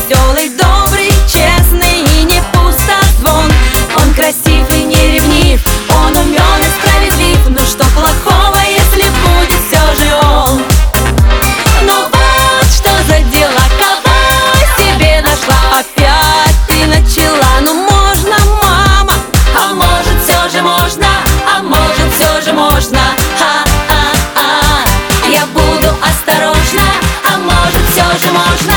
веселый, добрый, честный и не пустозвон. Он красив и не ревнив, он умен и справедлив. Ну что плохого, если будет все же он? Ну вот что за дела, кого себе нашла? Опять ты начала, ну можно, мама? А может все же можно, а может все же можно? Я буду осторожна, а может все же можно?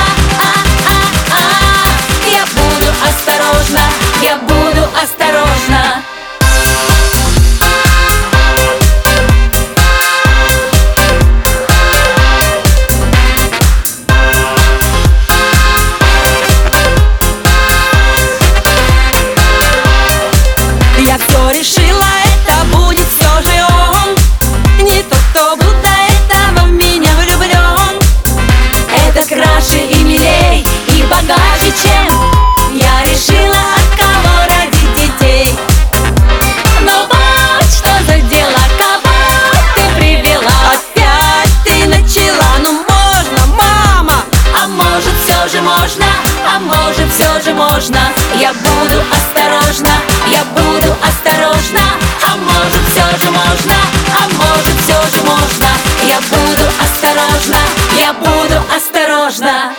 Я буду осторожна, я буду осторожна. Я все решила, это будет все же он. Не тот, кто был до этого в меня влюблен. Это краше и милей, и богаче, чем я решила, от кого родить детей. Но вот что за дело, кого ты привела? Опять ты начала, ну можно, мама? А может все же можно, а может все же можно? Я буду осторожна, я буду осторожна. А может все же можно, а может все же можно? Я буду осторожна, я буду осторожна.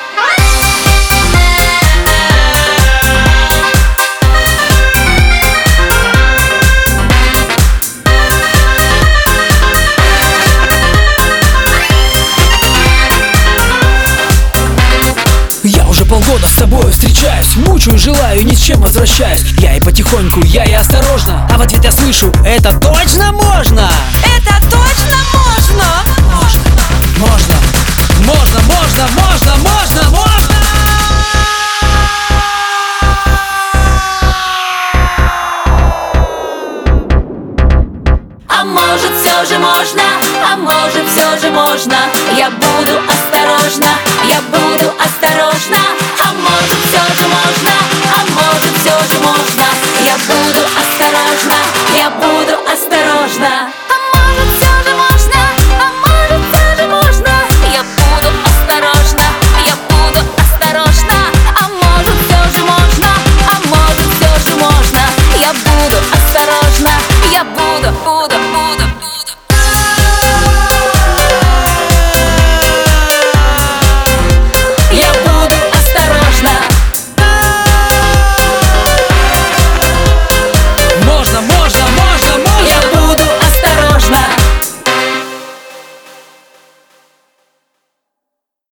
Я уже полгода с тобой встречаюсь, мучаю, желаю, ни с чем возвращаюсь. Я и потихоньку, я и осторожно, а в ответ я слышу: это точно можно? Это точно можно? Можно, можно, можно, можно, можно, можно! А может все же можно, а может все же можно? Я буду осторожна, я буду осторожна.